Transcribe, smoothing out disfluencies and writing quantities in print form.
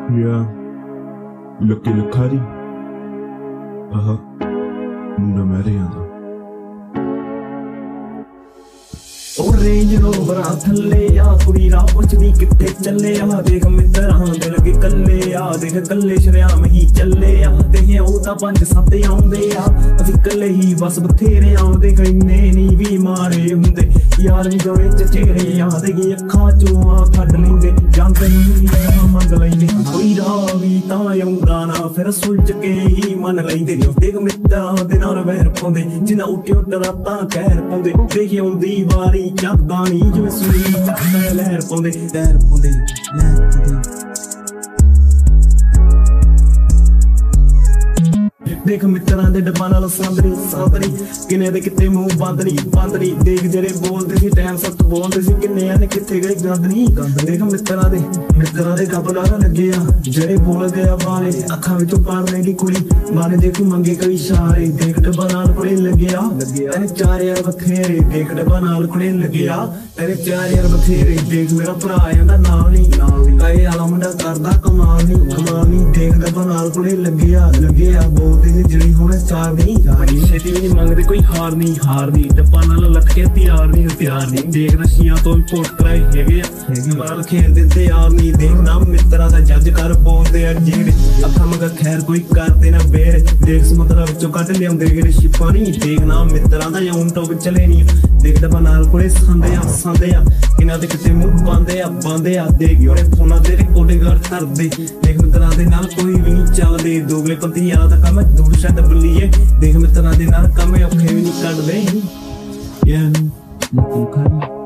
Yeah, Lucky Lakha ਜੀ ਆਹ ਮੁੰਡਾ ਮੈਰਿਆਂ ਦਾ ਉਹ ਰੇਂਜ ਰੋਵਰਾਂ ਥੱਲੇ ਆ ਕੁੜੀ ਰਾਹ ਪੁੱਛਦੀ ਕਿੱਥੇ ਚੱਲੇ ਆ ਦੇਖ ਮਿੱਤਰਾਂ ਦੇ ਲੱਗੇ ਕੱਲੇ ਆ ਦੇਖ ਕੱਲੇ ਸ਼ਰਿਆਮ ਹੀ ਚੱਲੇ ਆ ਤੇ ਉਹ ਤਾਂ 5-7 ਆਉਂਦੇ ਆ ਅਸੀਂ ਕੱਲੇ ਹੀ ਬਸ ਬਥੇਰੇ ਆਉਂਦੇ ਇੰਨੇ ਨਹੀਂ ਵੀ ਮਾਰੇ ਹੁੰਦੇ ਯਾਰ ਵੀ ਗਵੇ ਚਿਹਰੇ ਆ ਦੇ ਅੱਖਾਂ ਚੋਂ ਆ ਕੱਢ ਲੈਂਦੇ ਜਾਂਦੇ ਨਹੀਂ ਮੰਗ ਲੈਂਦੇ ਕੋਈ ਰਾਹ ਵੀ ਤਾਂ ਆਉਂਦਾ ਨਾ ਫਿਰ ਸੁਲਝ ਕੇ ਹੀ ਮੰਨ ਲੈਂਦੇ ਦੇਖ ਮਿੱਤਰਾਂ ਦੇ ਨਾਲ ਵੈਰ ਪਾਉਂਦੇ ਜਿਨ੍ਹਾਂ ਉੱਠਿਓ ਡਰਾਤਾਂ ਕਹਿਰ ਪਾਉਂਦੇ ਦੇਖ ਆਉਂਦੀ ਵਾਰੀ ਚੱਕਦਾ ਨੀ ਜਿਵੇਂ ਸੂਈ ਚੱਕਦਾ ਲਹਿਰ ਪਾਉਂਦੇ ਲਹਿਰ ਪਾਉਂਦੇ ਲਹਿਰ ਪਾਉਂਦੇ ਦੇਖ ਮਿੱਤਰਾਂ ਦੇ ਡੱਬਾਂ ਨਾਲ ਸਾਂਦਰੀ ਕਿੰਨੇ ਦੇ ਕਿਤੇ ਮੂੰਹ ਬੰਦ ਨੀ ਦੇਖ ਜਿਹੜੇ ਬੋਲਦੇ ਸੀ ਟਾਈਮ ਸੱਤ ਬੋਲਦੇ ਸੀ ਕਿੰਨੇ ਨੇ ਕਿੱਥੇ ਗਏ ਗੰਦ ਨੀ ਦੇਖ ਮਿੱਤਰਾਂ ਦੇ ਗੱਪ ਨਾਲ ਲੱਗੇ ਆ ਜਿਹੜੇ ਬੋਲਦੇ ਆ ਬਾਰੇ ਅੱਖਾਂ ਵਿੱਚੋਂ ਪਾੜ ਲੈਂਦੀ ਕੁੜੀ ਮਾਰੇ ਦੇਖੂ ਮੰਗੇ ਕਈ ਇਸ਼ਾਰੇ ਦੇਖ ਡੱਬਾ ਨਾਲ ਕੁੜੇ ਲੱਗਿਆ ਤੇਰੇ 4 ਯਾਰ ਬਥੇਰੇ ਦੇਖ ਡੱਬਾ ਨਾਲ ਕੁੜੇ ਲੱਗਿਆ ਤੇਰੇ 4 ਯਾਰ ਬਥੇਰੇ ਦੇਖ ਮੇਰਾ ਭਰਾ ਆਂਦਾ ਨਾਲ ਨੀ ਕਹੇ ਆਲਾ ਮੁੰਡਾ ਕਰਦਾ ਕਮਾਲ ਨੀ ਦੇਖ ਡੱਬਾ ਨਾਲ ਕੁੜੇ ਲੱਗਿਆ ਬੋਲਦੇ ਜਿਹੜੀ ਹੁਣ ਚਾਰ ਨਹੀਂ ਛੇਤੀ ਵੀ ਨਹੀਂ ਮੰਗਦੇ ਕੋਈ ਹਾਰ ਨਹੀਂ ਡੱਪਾ ਨਾਲ ਲੱਥ ਕੇ ਤਿਆਰ ਨਹੀਂ ਦੇਖ ਰਸ਼ੀਆਂ ਤੋਂ ਇੰਪੋਰਟ ਕਰਾਏ ਹੈਗੇ ਮਾਲ ਖੇਡਦੇ ਤੇ ਯਾਰ ਨਹੀਂ ਦੇਖਣਾ ਮਿੱਤਰਾਂ ਦਾ ਜੱਜ ਕਰ ਬੋਲਦੇ ਆ ਜਿਹੜੇ ਅੱਖਾਂ ਮਗਰ ਖੈਰ ਕੋਈ ਕਰਦੇ ਨਾ ਬੇਰ ਦੇਖ ਸਮੁੰਦਰ ਵਿੱਚੋਂ ਕੱਢ ਲਿਆਉਂਦੇ ਜਿਹੜੇ ਸ਼ਿਪਾਂ ਨਹੀਂ ਦੇਖਣਾ ਮਿੱਤਰਾਂ ਦਾ ਯੂਨ ਟੋਪ ਚਲੇ ਨਹੀਂ ਦੇਖ ਡੱਬਾ ਨਾਲ ਕੋਲੇ ਸੰਦੇ ਆ ਇਹਨਾਂ ਦੇ ਕਿਤੇ ਮੂੰਹ ਬੰਦੇ ਆ ਦੇਖ ਉਹਨੇ ਫੋਨਾਂ ਦੇ ਰਿਕਾਰਡਿੰਗ ਕਰਦੇ ਦੇਖ ਮਿੱਤਰਾਂ ਦੇ ਨਾਲ ਕੋਈ ਵੀ ਨਹੀਂ ਚੱਲਦੇ ਦੋਗਲੇ ਪੰਥੀਆਂ ਦਾ ਕੰਮ ਦੂਰ ਛੱਡ ਬਲੀਏ ਦੇਖ ਮਿੱਤਰਾਂ ਦੇ ਨਾਲ ਕੰਮ ਔਖੇ ਵੀ ਨਹੀਂ ਕੱਢਦੇ yeah